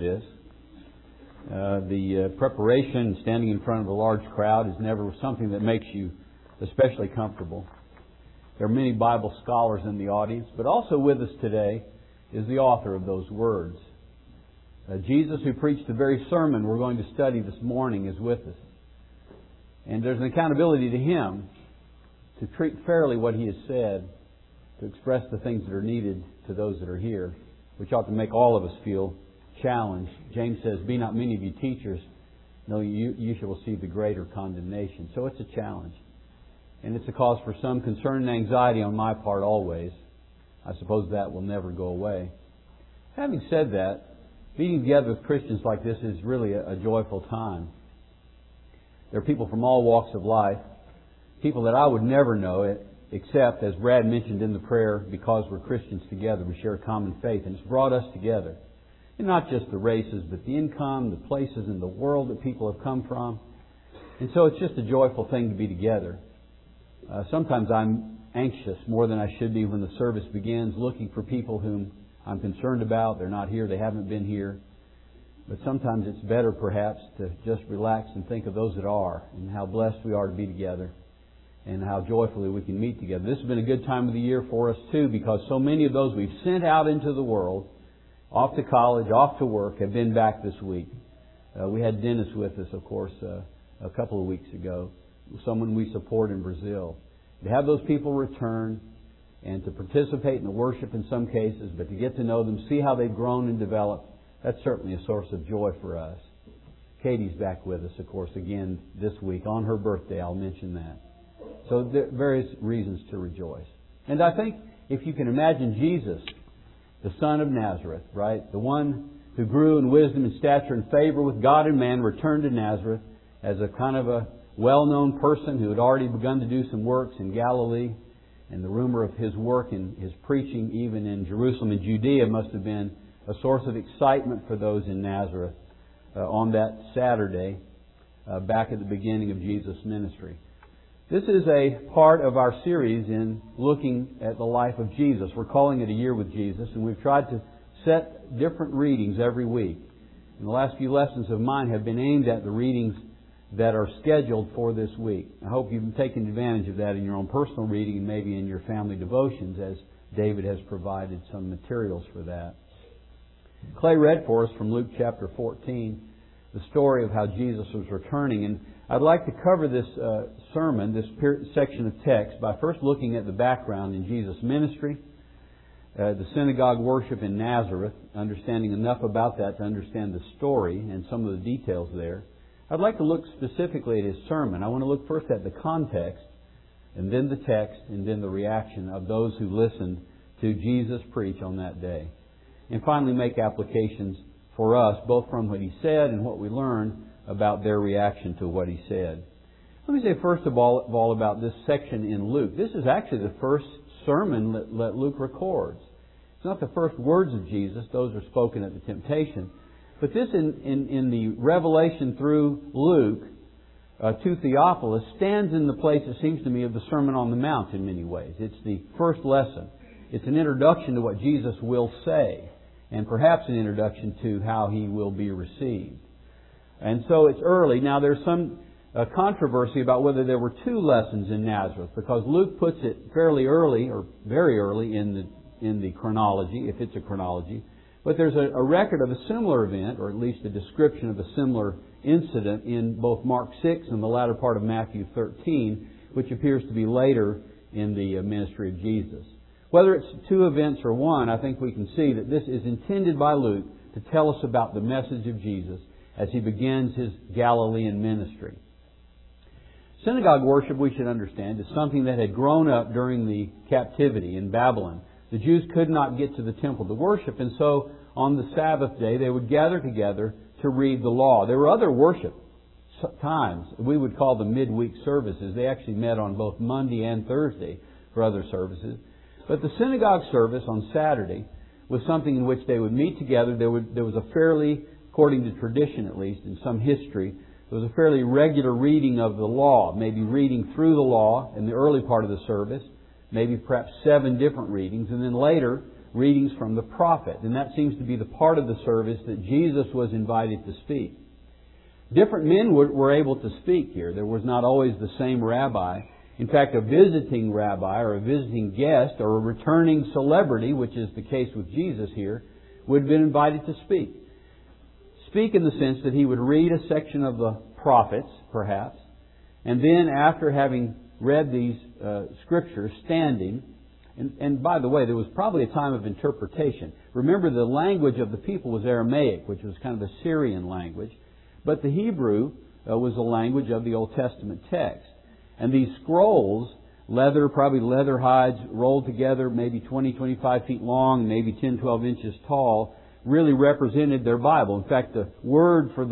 this. The preparation, standing in front of a large crowd, is never something that makes you especially comfortable. There are many Bible scholars in the audience, but also with us today is the author of those words. Jesus, who preached the very sermon we're going to study this morning, is with us. And there's an accountability to Him to treat fairly what He has said, to express the things that are needed to those that are here, which ought to make all of us feel challenged. James says, "Be not many of you teachers, no, you shall receive the greater condemnation." So it's a challenge. And it's a cause for some concern and anxiety on my part always. I suppose that will never go away. Having said that, meeting together with Christians like this is really a joyful time. There are people from all walks of life, people that I would never know except, as Brad mentioned in the prayer, because we're Christians together, we share a common faith, and it's brought us together. And not just the races, but the income, the places in the world that people have come from. And so it's just a joyful thing to be together. Sometimes I'm anxious more than I should be when the service begins, looking for people whom I'm concerned about. They're not here, they haven't been here. But sometimes it's better perhaps to just relax and think of those that are, and how blessed we are to be together, and how joyfully we can meet together. This has been a good time of the year for us too, because so many of those we've sent out into the world, off to college, off to work, have been back this week. We had Dennis with us, of course, a couple of weeks ago, someone we support in Brazil. To have those people return and to participate in the worship in some cases, but to get to know them, see how they've grown and developed, that's certainly a source of joy for us. Katie's back with us, of course, again this week. On her birthday, I'll mention that. So there are various reasons to rejoice. And I think if you can imagine Jesus, the Son of Nazareth, right? The one who grew in wisdom and stature and favor with God and man, returned to Nazareth as a kind of a well-known person who had already begun to do some works in Galilee. And the rumor of his work and his preaching even in Jerusalem and Judea must have been a source of excitement for those in Nazareth on that Saturday back at the beginning of Jesus' ministry. This is a part of our series in looking at the life of Jesus. We're calling it A Year with Jesus, and we've tried to set different readings every week. And the last few lessons of mine have been aimed at the readings that are scheduled for this week. I hope you've taken advantage of that in your own personal reading and maybe in your family devotions, as David has provided some materials for that. Clay read for us from Luke chapter 14 the story of how Jesus was returning. And I'd like to cover this sermon, this section of text, by first looking at the background in Jesus' ministry, the synagogue worship in Nazareth, understanding enough about that to understand the story and some of the details there. I'd like to look specifically at his sermon. I want to look first at the context, and then the text, and then the reaction of those who listened to Jesus preach on that day. And finally make applications for us, both from what he said and what we learned about their reaction to what he said. Let me say first of all about this section in Luke. This is actually the first sermon that Luke records. It's not the first words of Jesus. Those are spoken at the temptation. But this in the revelation through Luke to Theophilus stands in the place, it seems to me, of the Sermon on the Mount in many ways. It's the first lesson. It's an introduction to what Jesus will say, and perhaps an introduction to how He will be received. And so it's early. Now there's some controversy about whether there were two lessons in Nazareth, because Luke puts it fairly early, or very early in the chronology, if it's a chronology. But there's a record of a similar event, or at least a description of a similar incident in both Mark 6 and the latter part of Matthew 13, which appears to be later in the ministry of Jesus. Whether it's two events or one, I think we can see that this is intended by Luke to tell us about the message of Jesus as He begins His Galilean ministry. Synagogue worship, we should understand, is something that had grown up during the captivity in Babylon. The Jews could not get to the temple to worship, and so on the Sabbath day they would gather together to read the law. There were other worship times. We would call them midweek services. They actually met on both Monday and Thursday for other services. But the synagogue service on Saturday was something in which they would meet together. There was a fairly, according to tradition at least, in some history, there was a fairly regular reading of the law, maybe reading through the law in the early part of the service, maybe perhaps 7 different readings, and then later readings from the prophet. And that seems to be the part of the service that Jesus was invited to speak. Different men were able to speak here. There was not always the same rabbi. In fact, a visiting rabbi or a visiting guest or a returning celebrity, which is the case with Jesus here, would have been invited to speak. Speak in the sense that he would read a section of the prophets, perhaps, and then after having read these scriptures, standing, and by the way, there was probably a time of interpretation. Remember, the language of the people was Aramaic, which was kind of a Syrian language, but the Hebrew was the language of the Old Testament text. And these scrolls, probably leather hides rolled together, maybe 20, 25 feet long, maybe 10, 12 inches tall, really represented their Bible. In fact, the word for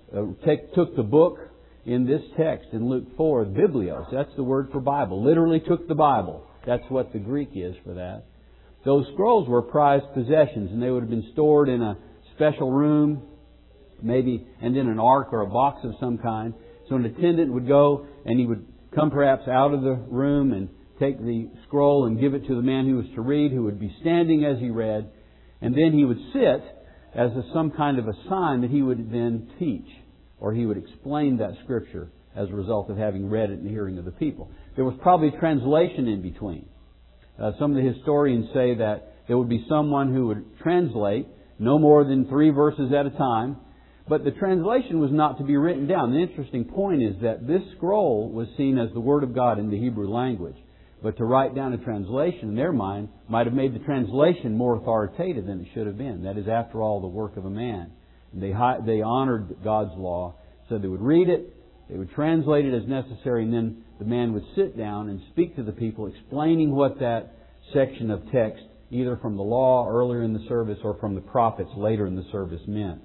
took the book in this text in Luke 4, Biblios, that's the word for Bible. Literally took the Bible. That's what the Greek is for that. Those scrolls were prized possessions, and they would have been stored in a special room, maybe, and in an ark or a box of some kind. So an attendant would go, and he would come perhaps out of the room and take the scroll and give it to the man who was to read, who would be standing as he read, and then he would sit as some kind of a sign that he would then teach, or he would explain that Scripture as a result of having read it in the hearing of the people. There was probably translation in between. Some of the historians say that there would be someone who would translate no more than 3 verses at a time, but the translation was not to be written down. The interesting point is that this scroll was seen as the Word of God in the Hebrew language. But to write down a translation in their mind might have made the translation more authoritative than it should have been. That is, after all, the work of a man. And they honored God's law, so they would read it, they would translate it as necessary, and then the man would sit down and speak to the people, explaining what that section of text, either from the law earlier in the service or from the prophets later in the service, meant.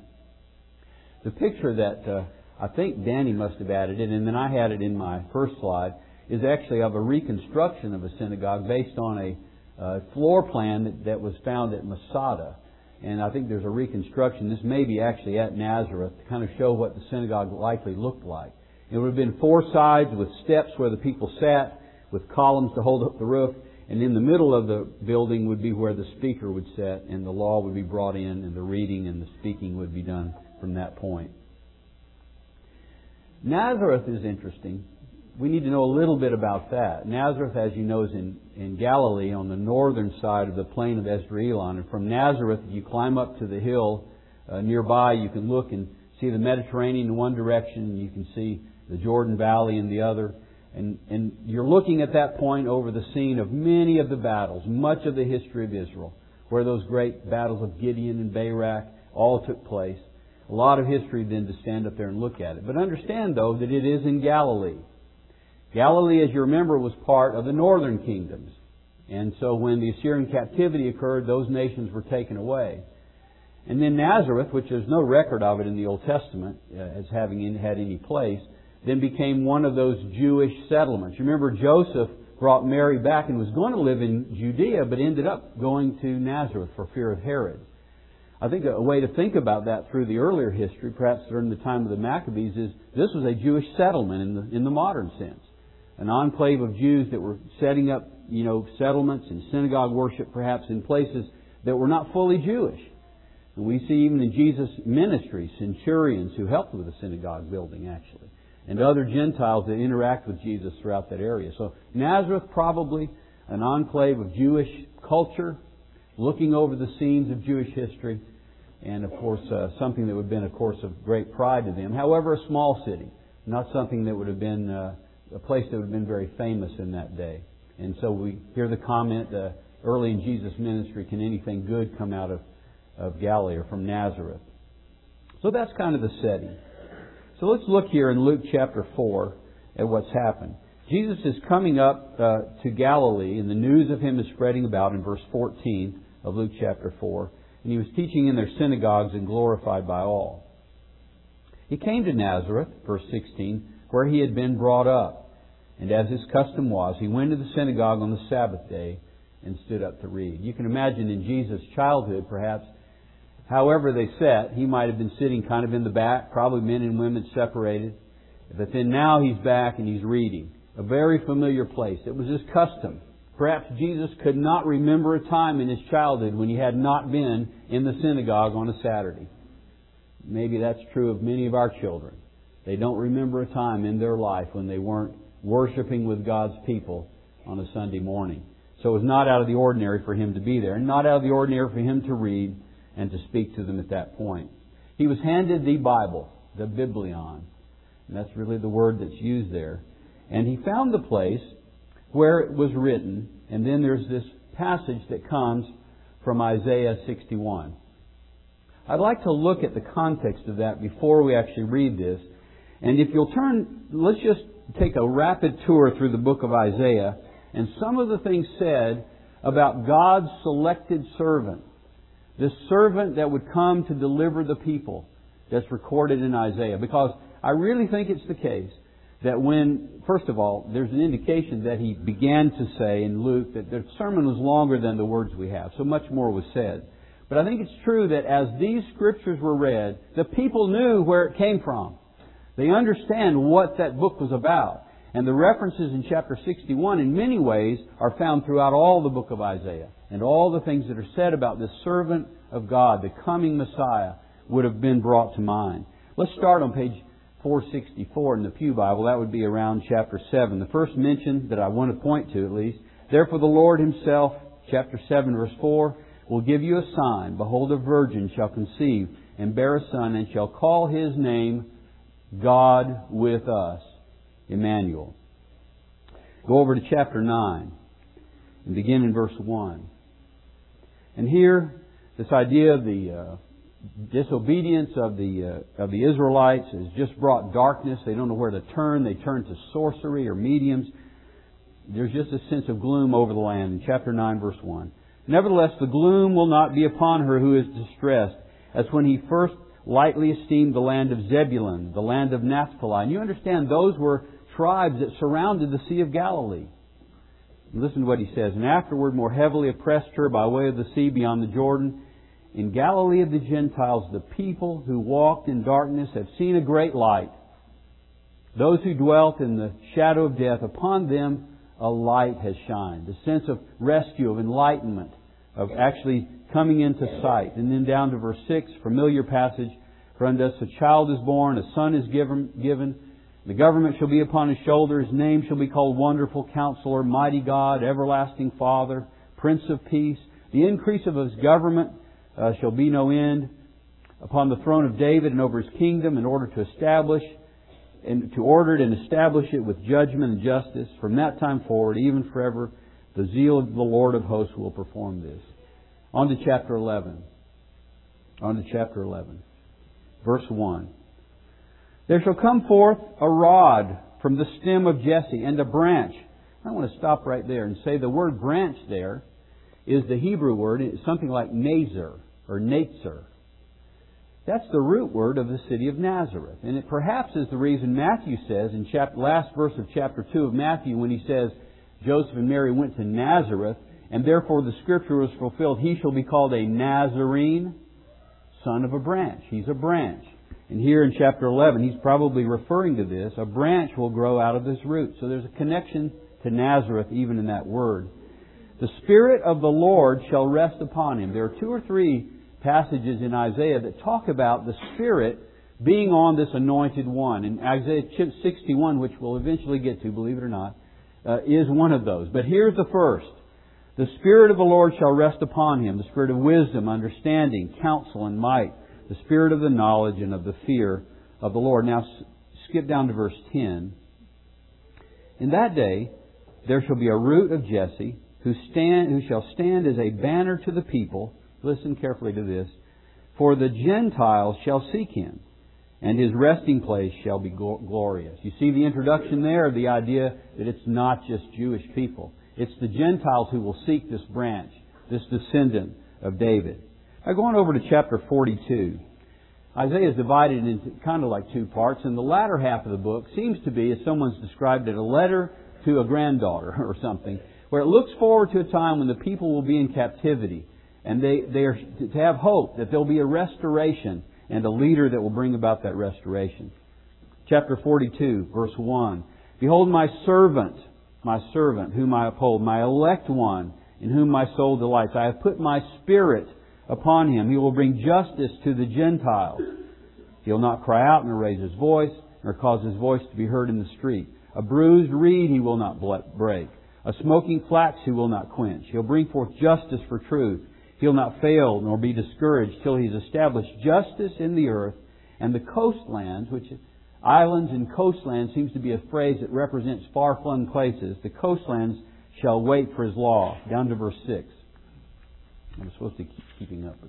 The picture that I think Danny must have added it, and then I had it in my first slide, is actually of a reconstruction of a synagogue based on a floor plan that was found at Masada. And I think there's a reconstruction. This may be actually at Nazareth to kind of show what the synagogue likely looked like. It would have been 4 sides with steps where the people sat, with columns to hold up the roof, and in the middle of the building would be where the speaker would sit, and the law would be brought in, and the reading and the speaking would be done from that point. Nazareth is interesting. We need to know a little bit about that. Nazareth, as you know, is in Galilee on the northern side of the plain of Esdraelon. And from Nazareth, if you climb up to the hill nearby, you can look and see the Mediterranean in one direction, and you can see the Jordan Valley in the other. And you're looking at that point over the scene of many of the battles, much of the history of Israel, where those great battles of Gideon and Barak all took place. A lot of history then to stand up there and look at it. But understand, though, that it is in Galilee. Galilee, as you remember, was part of the northern kingdoms. And so when the Assyrian captivity occurred, those nations were taken away. And then Nazareth, which there's no record of it in the Old Testament as having had any place, then became one of those Jewish settlements. You remember Joseph brought Mary back and was going to live in Judea, but ended up going to Nazareth for fear of Herod. I think a way to think about that through the earlier history, perhaps during the time of the Maccabees, is this was a Jewish settlement in the modern sense. An enclave of Jews that were setting up, settlements and synagogue worship perhaps in places that were not fully Jewish. And we see even in Jesus' ministry, centurions who helped with the synagogue building actually, and other Gentiles that interact with Jesus throughout that area. So Nazareth, probably an enclave of Jewish culture, looking over the scenes of Jewish history, and of course something that would have been, of course, of great pride to them. However, a small city, not something that would have been a place that would have been very famous in that day. And so we hear the comment early in Jesus' ministry, can anything good come out of Galilee or from Nazareth? So that's kind of the setting. So let's look here in Luke chapter 4 at what's happened. Jesus is coming up to Galilee, and the news of Him is spreading about in verse 14 of Luke chapter 4. And He was teaching in their synagogues and glorified by all. He came to Nazareth, verse 16, where He had been brought up. And as His custom was, He went to the synagogue on the Sabbath day and stood up to read. You can imagine in Jesus' childhood, perhaps, however they sat, He might have been sitting kind of in the back, probably men and women separated. But then now He's back and He's reading. A very familiar place. It was His custom Perhaps Jesus could not remember a time in His childhood when He had not been in the synagogue on a Saturday. Maybe that's true of many of our children. They don't remember a time in their life when they weren't worshiping with God's people on a Sunday morning. So it was not out of the ordinary for Him to be there, and not out of the ordinary for Him to read and to speak to them at that point. He was handed the Bible, the Biblion. And that's really the word that's used there. And he found the place where it was written, and then there's this passage that comes from Isaiah 61. I'd like to look at the context of that before we actually read this. And if you'll turn, let's just take a rapid tour through the book of Isaiah and some of the things said about God's selected servant. This servant that would come to deliver the people that's recorded in Isaiah. Because I really think it's the case that when, first of all, there's an indication that he began to say in Luke that the sermon was longer than the words we have. So much more was said. But I think it's true that as these Scriptures were read, the people knew where it came from. They understand what that book was about. And the references in chapter 61 in many ways are found throughout all the book of Isaiah. And all the things that are said about this servant of God, the coming Messiah, would have been brought to mind. Let's start on page 464 in the Pew Bible. That would be around chapter 7. The first mention that I want to point to at least. Therefore the Lord Himself, chapter 7 verse 4, will give you a sign. Behold, a virgin shall conceive and bear a son, and shall call His name God with us. Emmanuel. Go over to chapter 9 and begin in verse 1. And here, this idea of the disobedience of the Israelites has just brought darkness. They don't know where to turn. They turn to sorcery or mediums. There's just a sense of gloom over the land. In chapter 9, verse 1. Nevertheless, the gloom will not be upon her who is distressed, as when he first lightly esteemed the land of Zebulun, the land of Naphtali. And you understand those were tribes that surrounded the Sea of Galilee. Listen to what he says. And afterward more heavily oppressed her by way of the sea beyond the Jordan. In Galilee of the Gentiles, the people who walked in darkness have seen a great light. Those who dwelt in the shadow of death, upon them a light has shined. The sense of rescue, of enlightenment, of actually coming into sight. And then down to verse 6, familiar passage. For unto us a child is born, a son is given. The government shall be upon His shoulder. His name shall be called Wonderful Counselor, Mighty God, Everlasting Father, Prince of Peace. The increase of His government shall be no end upon the throne of David and over His kingdom, in order to establish and to order it and establish it with judgment and justice from that time forward, even forever. The zeal of the Lord of hosts will perform this. On to chapter 11. Verse 1. There shall come forth a rod from the stem of Jesse, and a branch. I want to stop right there and say the word branch there is the Hebrew word. It's something like Nazar or Natzer. That's the root word of the city of Nazareth. And it perhaps is the reason Matthew says in last verse of chapter 2 of Matthew, when he says Joseph and Mary went to Nazareth, and therefore the Scripture was fulfilled, he shall be called a Nazarene, son of a branch. He's a branch. And here in chapter 11, he's probably referring to this. A branch will grow out of this root. So there's a connection to Nazareth even in that word. The Spirit of the Lord shall rest upon Him. There are 2 or 3 passages in Isaiah that talk about the Spirit being on this anointed one. And Isaiah 61, which we'll eventually get to, believe it or not, is one of those. But here's the first. The Spirit of the Lord shall rest upon Him. The Spirit of wisdom, understanding, counsel, and might. The Spirit of the knowledge and of the fear of the Lord. Now skip down to verse 10. In that day there shall be a root of Jesse, who shall stand as a banner to the people. Listen carefully to this. For the Gentiles shall seek Him, and His resting place shall be glorious. You see the introduction there, the idea that it's not just Jewish people. It's the Gentiles who will seek this branch, this descendant of David. Now going over to chapter 42. Isaiah is divided into kind of like 2 parts, and the latter half of the book seems to be, as someone's described it, a letter to a granddaughter or something, where it looks forward to a time when the people will be in captivity, and they are to have hope that there will be a restoration and a leader that will bring about that restoration. Chapter 42, verse 1. Behold my servant, my servant, whom I uphold, my elect one, in whom my soul delights. I have put my Spirit upon him. He will bring justice to the Gentiles. He will not cry out nor raise his voice, nor cause his voice to be heard in the street. A bruised reed he will not break. A smoking flax he will not quench. He'll bring forth justice for truth. He'll not fail nor be discouraged till he's established justice in the earth. And the coastlands, which islands and coastlands seems to be a phrase that represents far-flung places. The coastlands shall wait for his law. Down to verse 6. I'm supposed to keep keeping up with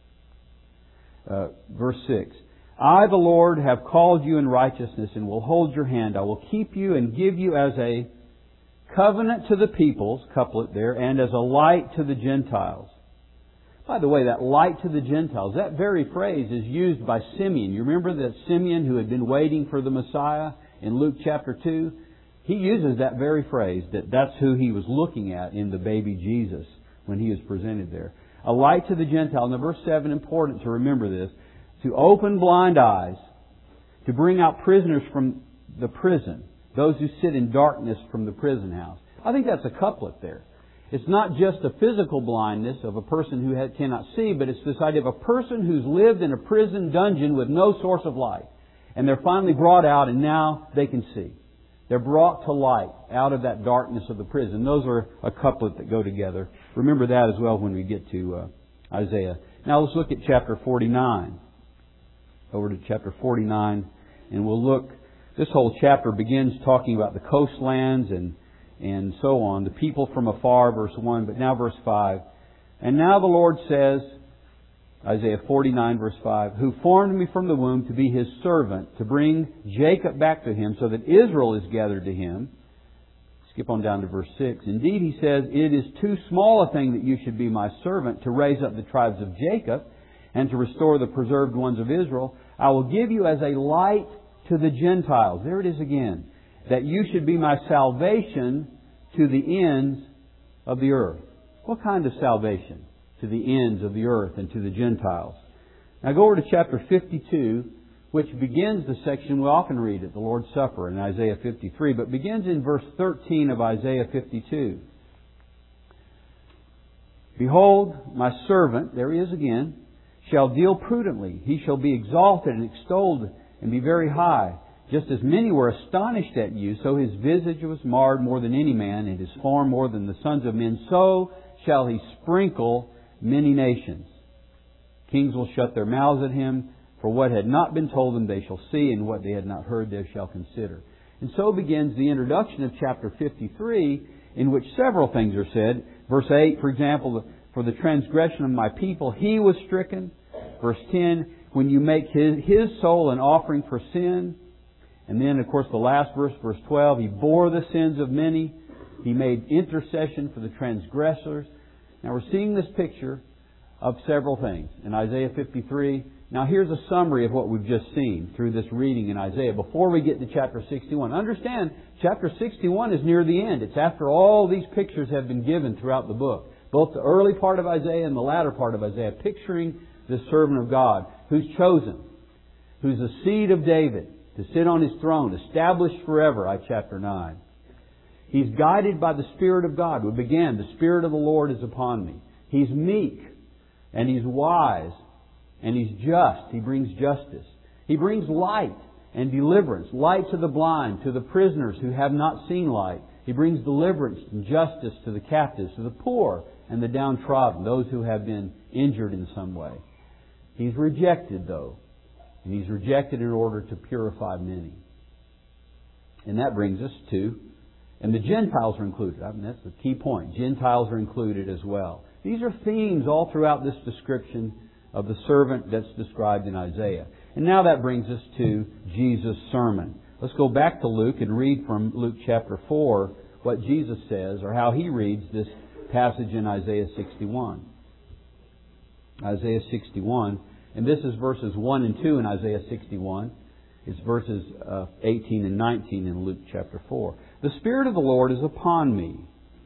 this. Verse 6. I, the Lord, have called you in righteousness and will hold your hand. I will keep you and give you as a covenant to the peoples, couplet there, and as a light to the Gentiles. By the way, that light to the Gentiles, that very phrase is used by Simeon. You remember that Simeon who had been waiting for the Messiah in Luke chapter 2? He uses that very phrase, that's who he was looking at in the baby Jesus when he was presented there. A light to the Gentiles. Now verse 7, important to remember this. To open blind eyes, to bring out prisoners from the prison, those who sit in darkness from the prison house. I think that's a couplet there. It's not just a physical blindness of a person who cannot see, but it's this idea of a person who's lived in a prison dungeon with no source of light. And they're finally brought out and now they can see. They're brought to light out of that darkness of the prison. Those are a couplet that go together. Remember that as well when we get to Isaiah. Now let's look at chapter 49. Over to chapter 49, and we'll look. This whole chapter begins talking about the coastlands and so on, the people from afar, verse 1, but now verse 5. And now the Lord says, Isaiah 49, verse 5, who formed me from the womb to be his servant, to bring Jacob back to him, so that Israel is gathered to him. Skip on down to verse 6. Indeed, he says, it is too small a thing that you should be my servant, to raise up the tribes of Jacob, and to restore the preserved ones of Israel. I will give you as a light to the Gentiles. There it is again. That you should be my salvation to the ends of the earth. What kind of salvation? To the ends of the earth and to the Gentiles. Now go over to chapter 52, which begins the section we often read at the Lord's Supper in Isaiah 53, but begins in verse 13 of Isaiah 52. Behold, my servant, there he is again, shall deal prudently. He shall be exalted and extolled and be very high. Just as many were astonished at you, so his visage was marred more than any man, and his form more than the sons of men. So shall he sprinkle many nations. Kings will shut their mouths at him, for what had not been told them they shall see, and what they had not heard they shall consider. And so begins the introduction of chapter 53, in which several things are said. Verse 8, for example, for the transgression of my people he was stricken. Verse 10, when you make his soul an offering for sin. And then, of course, the last verse, verse 12, he bore the sins of many. He made intercession for the transgressors. Now we're seeing this picture of several things in Isaiah 53. Now here's a summary of what we've just seen through this reading in Isaiah before we get to chapter 61. Understand, chapter 61 is near the end. It's after all these pictures have been given throughout the book. Both the early part of Isaiah and the latter part of Isaiah, picturing this servant of God who's chosen, who's the seed of David to sit on his throne, established forever, chapter 9. He's guided by the Spirit of God. We began, the Spirit of the Lord is upon me. He's meek, and he's wise, and he's just. He brings justice. He brings light and deliverance. Light to the blind, to the prisoners who have not seen light. He brings deliverance and justice to the captives, to the poor and the downtrodden, those who have been injured in some way. He's rejected, though. And he's rejected in order to purify many. And that brings us to, and the Gentiles are included. I mean, that's the key point. Gentiles are included as well. These are themes all throughout this description of the servant that's described in Isaiah. And now that brings us to Jesus' sermon. Let's go back to Luke and read from Luke chapter 4 what Jesus says, or how he reads this passage in Isaiah 61. Isaiah 61. And this is verses 1 and 2 in Isaiah 61. It's verses 18 and 19 in Luke chapter 4. The Spirit of the Lord is upon me.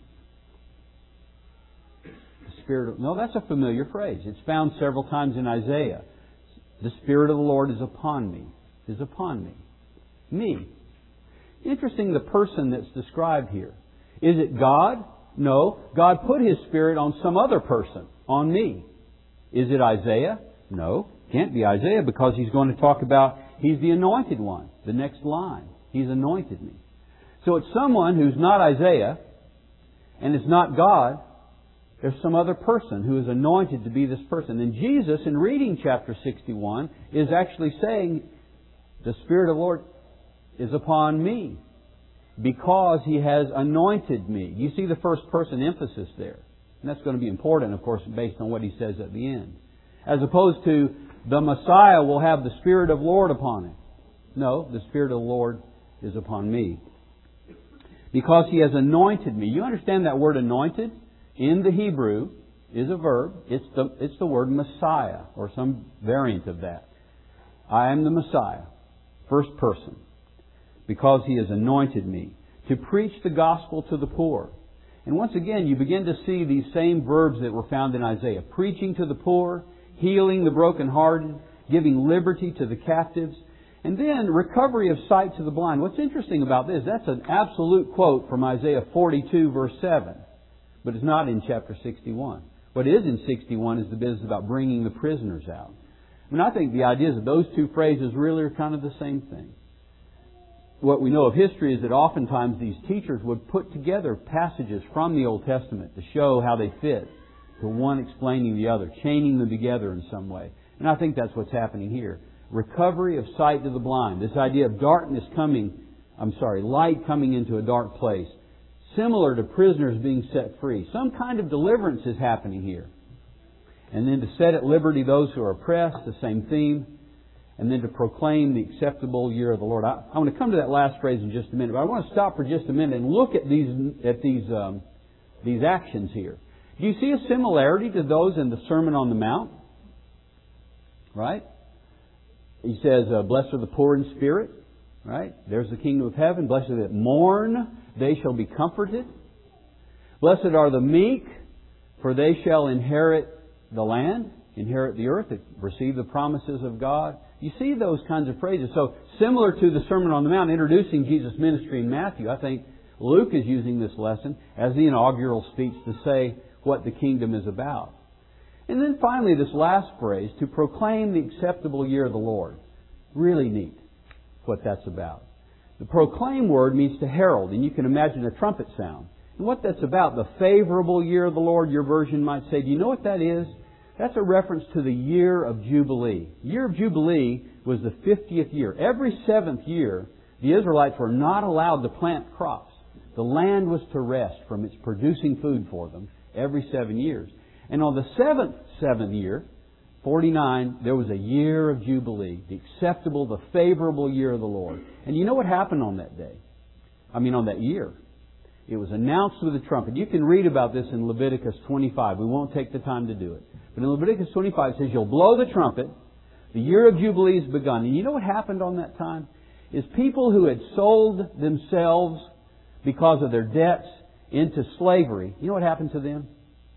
No, that's a familiar phrase. It's found several times in Isaiah. The Spirit of the Lord is upon me. Is upon me. Me. Interesting, the person that's described here. Is it God? No. God put His Spirit on some other person, on me. Is it Isaiah? No. Can't be Isaiah because he's going to talk about he's the anointed one. The next line. He's anointed me. So it's someone who's not Isaiah and it's not God. There's some other person who is anointed to be this person. And Jesus, in reading chapter 61, is actually saying, the Spirit of the Lord is upon me because He has anointed me. You see the first person emphasis there. And that's going to be important, of course, based on what He says at the end. As opposed to, the Messiah will have the Spirit of the Lord upon Him. No, the Spirit of the Lord is upon me. Because He has anointed me. You understand that word anointed? In the Hebrew is a verb. It's the word Messiah, or some variant of that. I am the Messiah. First person. Because He has anointed me to preach the gospel to the poor. And once again, you begin to see these same verbs that were found in Isaiah. Preaching to the poor, healing the brokenhearted, giving liberty to the captives, and then recovery of sight to the blind. What's interesting about this, that's an absolute quote from Isaiah 42 verse 7. But it's not in chapter 61. What is in 61 is the business about bringing the prisoners out. I mean, I think the idea is that those two phrases really are kind of the same thing. What we know of history is that oftentimes these teachers would put together passages from the Old Testament to show how they fit, to one explaining the other, chaining them together in some way. And I think that's what's happening here. Recovery of sight to the blind. This idea of light coming into a dark place. Similar to prisoners being set free. Some kind of deliverance is happening here. And then to set at liberty those who are oppressed, the same theme. And then to proclaim the acceptable year of the Lord. I want to come to that last phrase in just a minute, but I want to stop for just a minute and look at these actions here. Do you see a similarity to those in the Sermon on the Mount? Right? He says, blessed are the poor in spirit. Right? There's the kingdom of heaven. Blessed are that mourn, they shall be comforted. Blessed are the meek, for they shall inherit the land, inherit the earth, receive the promises of God. You see those kinds of phrases. So, similar to the Sermon on the Mount, introducing Jesus' ministry in Matthew, I think Luke is using this lesson as the inaugural speech to say what the kingdom is about. And then finally, this last phrase, to proclaim the acceptable year of the Lord. Really neat what that's about. The proclaim word means to herald, and you can imagine a trumpet sound. And what that's about, the favorable year of the Lord, your version might say, do you know what that is? That's a reference to the year of Jubilee. The year of Jubilee was the 50th year. Every 7th year, the Israelites were not allowed to plant crops. The land was to rest from its producing food for them every 7 years. And on the seventh year, 49, there was a year of Jubilee, the acceptable, the favorable year of the Lord. And you know what happened on that day? On that year. It was announced with a trumpet. You can read about this in Leviticus 25. We won't take the time to do it. But in Leviticus 25 it says, you'll blow the trumpet, the year of Jubilee has begun. And you know what happened on that time? Is people who had sold themselves because of their debts into slavery, you know what happened to them?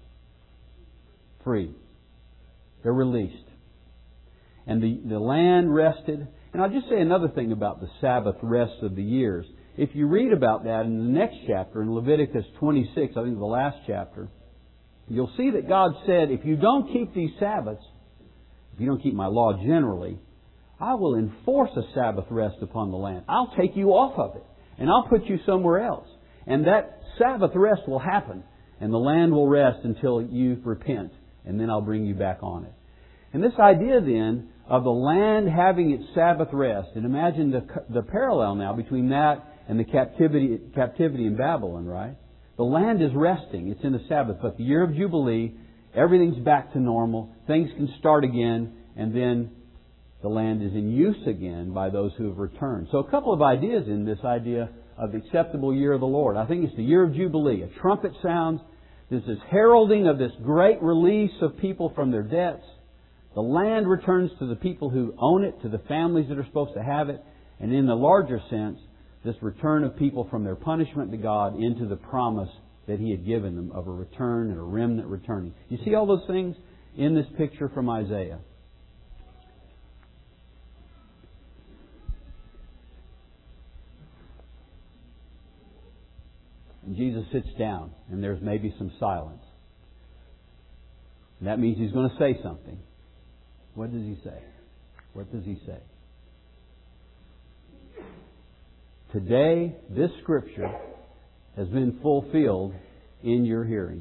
Free. They're released. And the land rested. And I'll just say another thing about the Sabbath rest of the years. If you read about that in the next chapter, in Leviticus 26, I think the last chapter, you'll see that God said, if you don't keep these Sabbaths, if you don't keep my law generally, I will enforce a Sabbath rest upon the land. I'll take you off of it. And I'll put you somewhere else. And that Sabbath rest will happen. And the land will rest until you repent. And then I'll bring you back on it. And this idea then of the land having its Sabbath rest, and imagine the parallel now between that and the captivity in Babylon, right? The land is resting. It's in the Sabbath. But the year of Jubilee, everything's back to normal. Things can start again. And then the land is in use again by those who have returned. So a couple of ideas in this idea of the acceptable year of the Lord. I think it's the year of Jubilee. A trumpet sounds. There's this heralding of this great release of people from their debts. The land returns to the people who own it, to the families that are supposed to have it. And in the larger sense, this return of people from their punishment to God into the promise that He had given them of a return and a remnant returning. You see all those things in this picture from Isaiah. Jesus sits down, and there's maybe some silence. And that means He's going to say something. What does He say? What does He say? Today, this Scripture has been fulfilled in your hearing.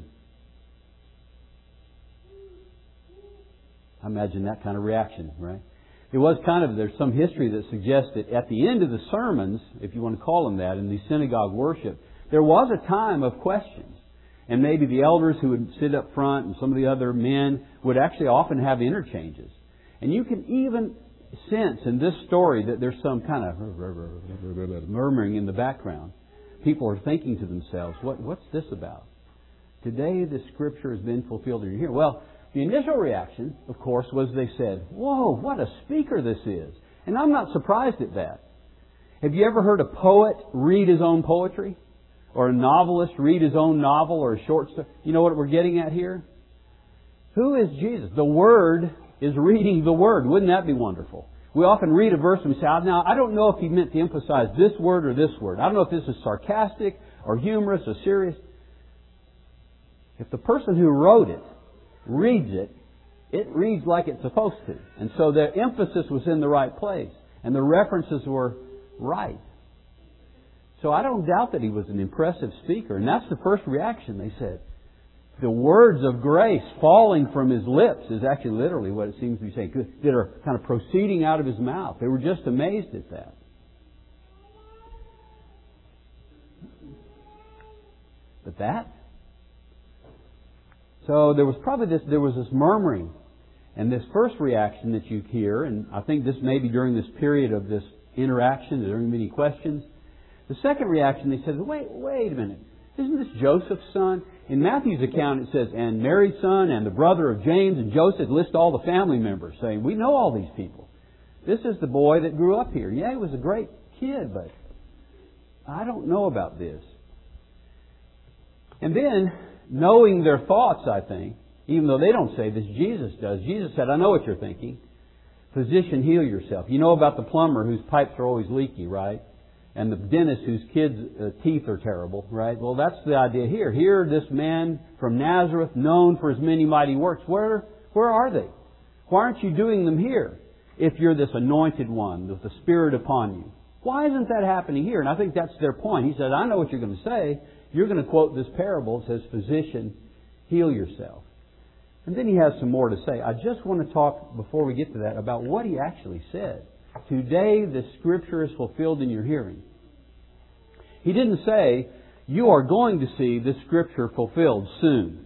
I imagine that kind of reaction, right? It was there's some history that suggests that at the end of the sermons, if you want to call them that, in the synagogue worship, there was a time of questions. And maybe the elders who would sit up front and some of the other men would actually often have interchanges. And you can even sense in this story that there's some kind of murmuring in the background. People are thinking to themselves, what's this about? Today the Scripture has been fulfilled in your hearing. Well, the initial reaction, of course, was they said, whoa, what a speaker this is. And I'm not surprised at that. Have you ever heard a poet read his own poetry? Or a novelist read his own novel or a short story? You know what we're getting at here? Who is Jesus? The Word is reading the Word. Wouldn't that be wonderful? We often read a verse and we say, now, I don't know if he meant to emphasize this word or this word. I don't know if this is sarcastic or humorous or serious. If the person who wrote it reads it, it reads like it's supposed to. And so the emphasis was in the right place. And the references were right. So I don't doubt that he was an impressive speaker. And that's the first reaction. They said, the words of grace falling from his lips is actually literally what it seems to be saying, that are kind of proceeding out of his mouth. They were just amazed at that. But that? So there was this murmuring. And this first reaction that you hear, and I think this may be during this period of this interaction, during many questions. The second reaction, they said, wait a minute. Isn't this Joseph's son? In Matthew's account it says, and Mary's son, and the brother of James and Joseph, list all the family members, saying, we know all these people. This is the boy that grew up here. Yeah, he was a great kid, but I don't know about this. And then, knowing their thoughts, I think, even though they don't say this, Jesus does. Jesus said, I know what you're thinking. Physician, heal yourself. You know about the plumber whose pipes are always leaky, right? And the dentist whose kids' teeth are terrible, right? Well, that's the idea here. Here, this man from Nazareth, known for his many mighty works, where are they? Why aren't you doing them here? If you're this anointed one with the Spirit upon you. Why isn't that happening here? And I think that's their point. He said, I know what you're going to say. You're going to quote this parable. It says, physician, heal yourself. And then he has some more to say. I just want to talk, before we get to that, about what he actually said. Today the Scripture is fulfilled in your hearing. He didn't say, you are going to see this Scripture fulfilled soon.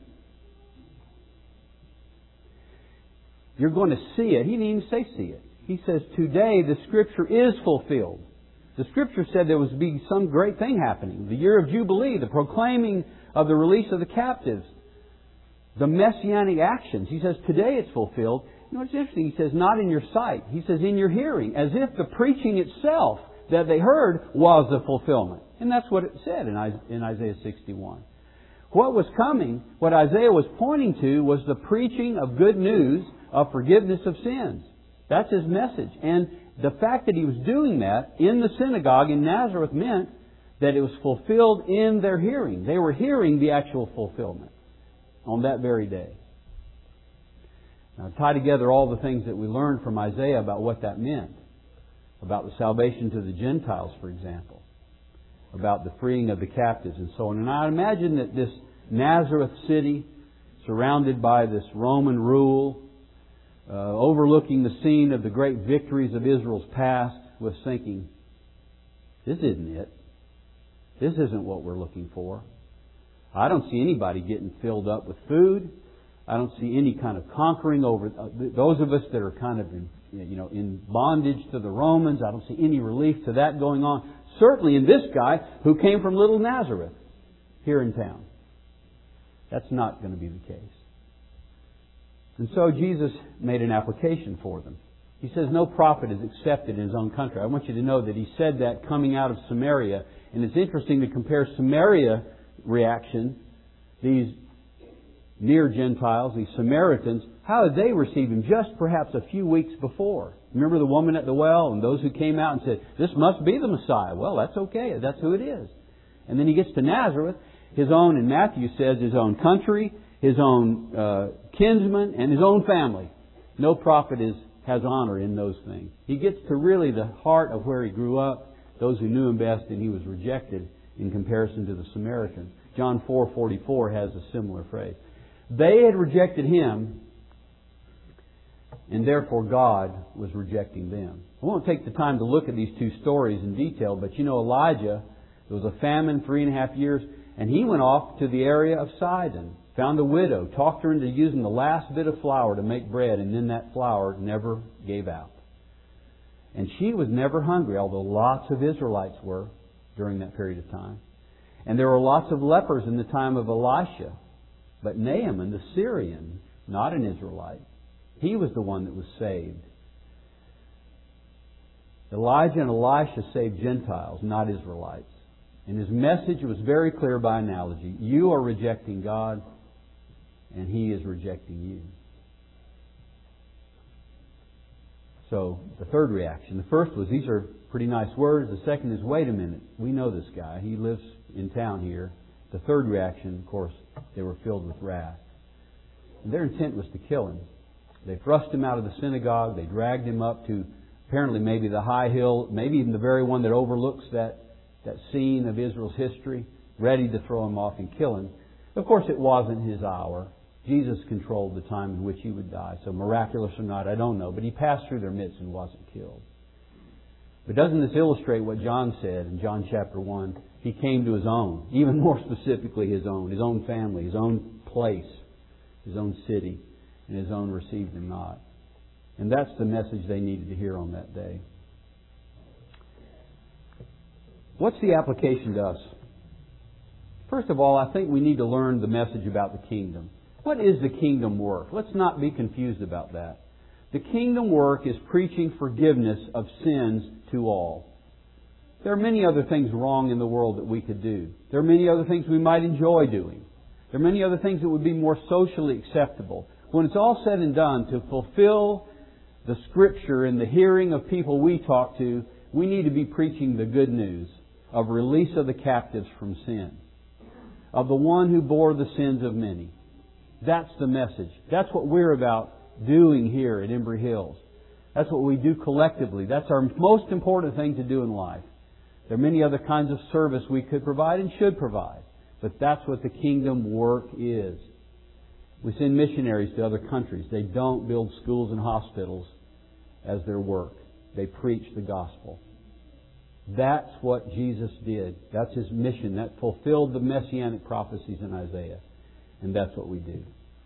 You're going to see it. He didn't even say see it. He says, today the Scripture is fulfilled. The Scripture said there was to be some great thing happening. The year of Jubilee, the proclaiming of the release of the captives, the messianic actions. He says, today it's fulfilled. You know what's interesting? He says, not in your sight. He says, in your hearing. As if the preaching itself that they heard was the fulfillment. And that's what it said in Isaiah 61. What was coming, what Isaiah was pointing to, was the preaching of good news of forgiveness of sins. That's his message. And the fact that he was doing that in the synagogue in Nazareth meant that it was fulfilled in their hearing. They were hearing the actual fulfillment on that very day. Now, tie together all the things that we learned from Isaiah about what that meant. About the salvation to the Gentiles, for example. About the freeing of the captives and so on. And I imagine that this Nazareth city, surrounded by this Roman rule, overlooking the scene of the great victories of Israel's past, was thinking, this isn't it. This isn't what we're looking for. I don't see anybody getting filled up with food. I don't see any kind of conquering over those of us that are kind of in bondage to the Romans. I don't see any relief to that going on. Certainly in this guy who came from little Nazareth here in town. That's not going to be the case. And so Jesus made an application for them. He says no prophet is accepted in his own country. I want you to know that he said that coming out of Samaria. And it's interesting to compare Samaria reaction, these near Gentiles, these Samaritans, how did they receive him just perhaps a few weeks before? Remember the woman at the well and those who came out and said, this must be the Messiah. Well, that's okay. That's who it is. And then he gets to Nazareth his own, and Matthew says, his own country, his own kinsmen, and his own family. No prophet has honor in those things. He gets to really the heart of where he grew up, those who knew him best, and he was rejected in comparison to the Samaritans. John 4:44 has a similar phrase. They had rejected him, and therefore God was rejecting them. I won't take the time to look at these two stories in detail, but you know Elijah, there was a famine 3.5 years, and he went off to the area of Sidon, found a widow, talked her into using the last bit of flour to make bread, and then that flour never gave out. And she was never hungry, although lots of Israelites were during that period of time. And there were lots of lepers in the time of Elisha. But Naaman, the Syrian, not an Israelite, he was the one that was saved. Elijah and Elisha saved Gentiles, not Israelites. And his message was very clear by analogy. You are rejecting God, and He is rejecting you. So, the third reaction. The first was, these are pretty nice words. The second is, wait a minute. We know this guy. He lives in town here. The third reaction, of course, they were filled with wrath. And their intent was to kill him. They thrust him out of the synagogue. They dragged him up to apparently maybe the high hill, maybe even the very one that overlooks that scene of Israel's history, ready to throw him off and kill him. Of course, it wasn't his hour. Jesus controlled the time in which he would die. So miraculous or not, I don't know. But he passed through their midst and wasn't killed. But doesn't this illustrate what John said in John chapter 1? He came to his own, even more specifically his own family, his own place, his own city, and his own received him not. And that's the message they needed to hear on that day. What's the application to us? First of all, I think we need to learn the message about the kingdom. What is the kingdom work? Let's not be confused about that. The kingdom work is preaching forgiveness of sins to all. There are many other things wrong in the world that we could do. There are many other things we might enjoy doing. There are many other things that would be more socially acceptable. When it's all said and done, to fulfill the Scripture in the hearing of people we talk to, we need to be preaching the good news of release of the captives from sin, of the one who bore the sins of many. That's the message. That's what we're about doing here at Embry Hills. That's what we do collectively. That's our most important thing to do in life. There are many other kinds of service we could provide and should provide. But that's what the kingdom work is. We send missionaries to other countries. They don't build schools and hospitals as their work. They preach the gospel. That's what Jesus did. That's His mission. That fulfilled the messianic prophecies in Isaiah. And that's what we do.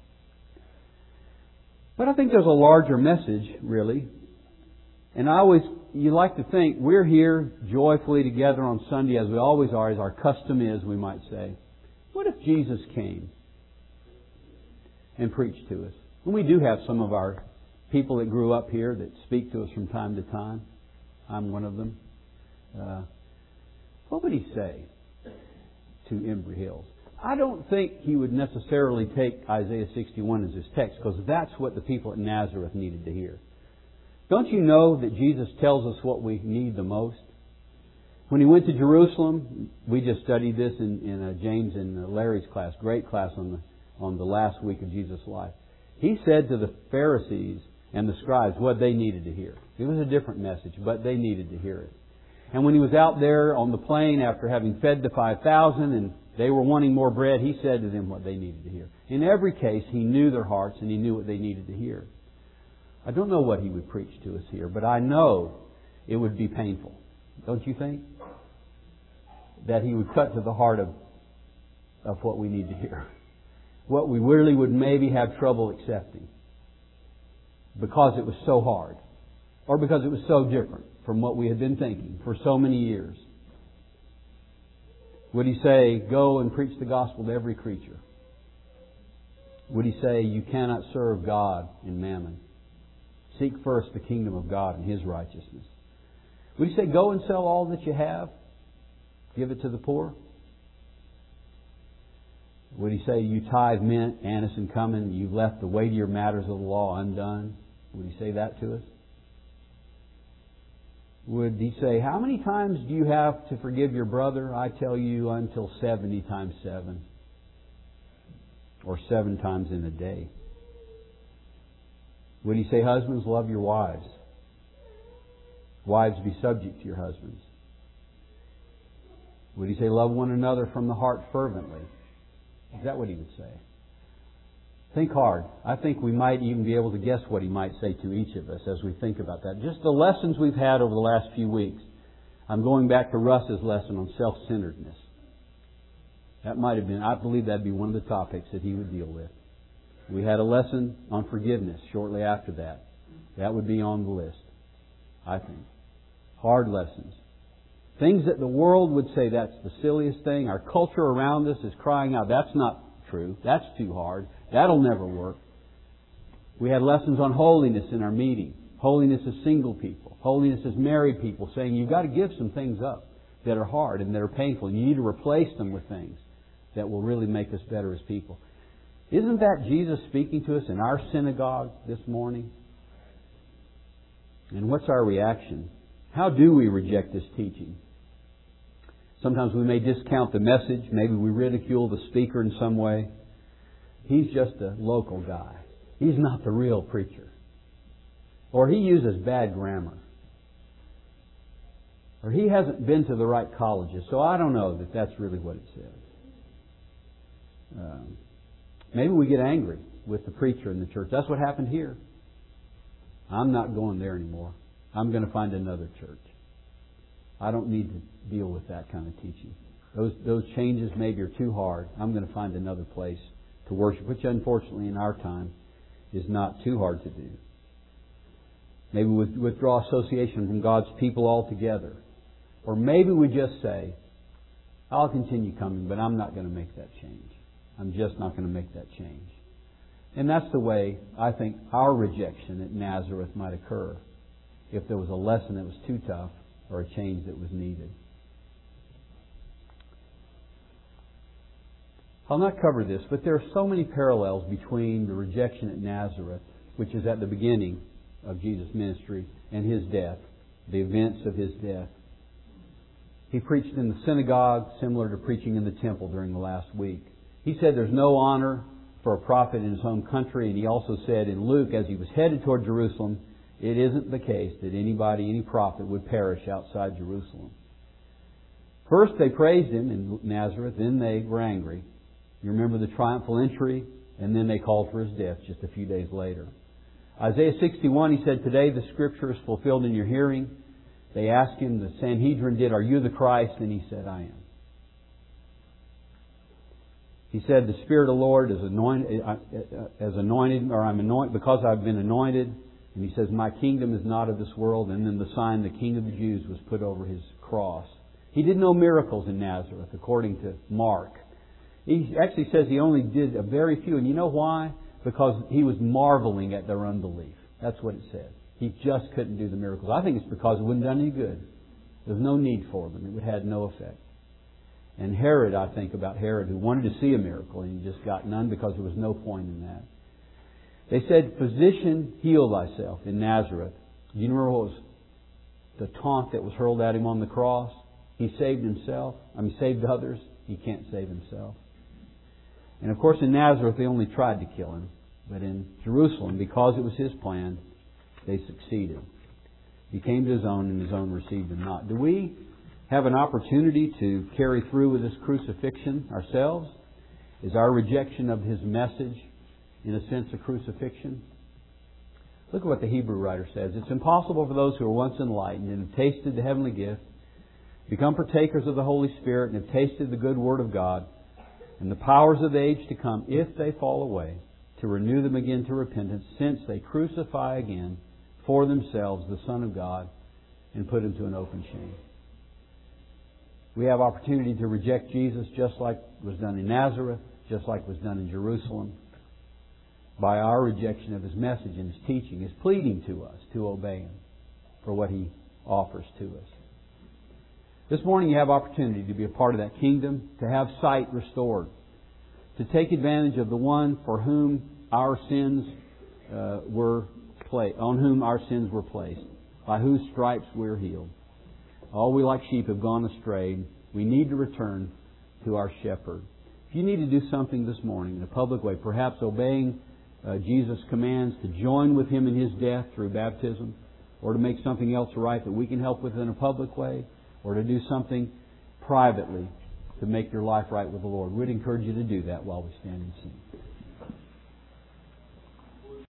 But I think there's a larger message, really. And you like to think we're here joyfully together on Sunday, as we always are, as our custom is, we might say. What if Jesus came and preached to us? And we do have some of our people that grew up here that speak to us from time to time. I'm one of them. What would He say to Embry Hills? I don't think He would necessarily take Isaiah 61 as His text, because that's what the people at Nazareth needed to hear. Don't you know that Jesus tells us what we need the most? When He went to Jerusalem, we just studied this in James and Larry's class, great class on the last week of Jesus' life. He said to the Pharisees and the scribes what they needed to hear. It was a different message, but they needed to hear it. And when He was out there on the plain after having fed the 5,000 and they were wanting more bread, He said to them what they needed to hear. In every case, He knew their hearts and He knew what they needed to hear. I don't know what He would preach to us here, but I know it would be painful. Don't you think? That He would cut to the heart of what we need to hear. What we really would maybe have trouble accepting. Because it was so hard. Or because it was so different from what we had been thinking for so many years. Would He say, go and preach the gospel to every creature? Would He say, you cannot serve God in mammon? Seek first the kingdom of God and His righteousness. Would He say, go and sell all that you have? Give it to the poor? Would He say, you tithe mint, anise and cumin, you've left the weightier matters of the law undone? Would He say that to us? would he say, how many times do you have to forgive your brother? I tell you, until 70 times 7. Or 7 times in a day. Would he say, husbands, love your wives? Wives, be subject to your husbands. Would he say, love one another from the heart fervently? Is that what he would say? Think hard. I think we might even be able to guess what he might say to each of us as we think about that. Just the lessons we've had over the last few weeks. I'm going back to Russ's lesson on self-centeredness. That might have been, I believe that'd be one of the topics that he would deal with. We had a lesson on forgiveness shortly after that. That would be on the list, I think. Hard lessons. Things that the world would say that's the silliest thing. Our culture around us is crying out, that's not true. That's too hard. That'll never work. We had lessons on holiness in our meeting. Holiness as single people. Holiness as married people, saying you've got to give some things up that are hard and that are painful. You need to replace them with things that will really make us better as people. Isn't that Jesus speaking to us in our synagogue this morning? And what's our reaction? How do we reject this teaching? Sometimes we may discount the message. Maybe we ridicule the speaker in some way. He's just a local guy. He's not the real preacher. Or he uses bad grammar. Or he hasn't been to the right colleges. So I don't know that that's really what it says. Maybe we get angry with the preacher in the church. That's what happened here. I'm not going there anymore. I'm going to find another church. I don't need to deal with that kind of teaching. Those changes maybe are too hard. I'm going to find another place to worship, which unfortunately in our time is not too hard to do. Maybe we withdraw association from God's people altogether. Or maybe we just say, I'll continue coming, but I'm not going to make that change. I'm just not going to make that change. And that's the way I think our rejection at Nazareth might occur if there was a lesson that was too tough or a change that was needed. I'll not cover this, but there are so many parallels between the rejection at Nazareth, which is at the beginning of Jesus' ministry, and His death, the events of His death. He preached in the synagogue, similar to preaching in the temple during the last week. He said there's no honor for a prophet in his home country, and he also said in Luke, as he was headed toward Jerusalem, it isn't the case that any prophet would perish outside Jerusalem. First they praised Him in Nazareth, then they were angry. You remember the triumphal entry, and then they called for His death just a few days later. Isaiah 61, he said, today the Scripture is fulfilled in your hearing. They asked Him, the Sanhedrin did, are you the Christ? And He said, I am. He said, the Spirit of the Lord is anointed, I'm anointed because I've been anointed. And He says, my kingdom is not of this world. And then the sign, the King of the Jews, was put over His cross. He did no miracles in Nazareth, according to Mark. He actually says He only did a very few. And you know why? Because He was marveling at their unbelief. That's what it said. He just couldn't do the miracles. I think it's because it wouldn't have done any good. There's no need for them. It would have had no effect. And Herod, I think about Herod, who wanted to see a miracle, and he just got none because there was no point in that. They said, physician, heal thyself in Nazareth. Do you remember what was the taunt that was hurled at Him on the cross? He saved Himself. Saved others. He can't save Himself. And of course in Nazareth they only tried to kill Him. But in Jerusalem, because it was His plan, they succeeded. He came to His own, and His own received Him not. Do we have an opportunity to carry through with this crucifixion ourselves? Is our rejection of His message, in a sense, a crucifixion? Look at what the Hebrew writer says. It's impossible for those who are once enlightened and have tasted the heavenly gift, become partakers of the Holy Spirit, and have tasted the good Word of God, and the powers of the age to come, if they fall away, to renew them again to repentance, since they crucify again for themselves the Son of God and put Him to an open shame. We have opportunity to reject Jesus just like was done in Nazareth, just like was done in Jerusalem, by our rejection of His message and His teaching, His pleading to us to obey Him for what He offers to us. This morning you have opportunity to be a part of that kingdom, to have sight restored, to take advantage of the one for whom our sins on whom our sins were placed. by whose stripes we're healed. All we like sheep have gone astray. We need to return to our shepherd. If you need to do something this morning in a public way, perhaps obeying Jesus' commands to join with Him in His death through baptism, or to make something else right that we can help with in a public way, or to do something privately to make your life right with the Lord, we'd encourage you to do that while we stand and sing.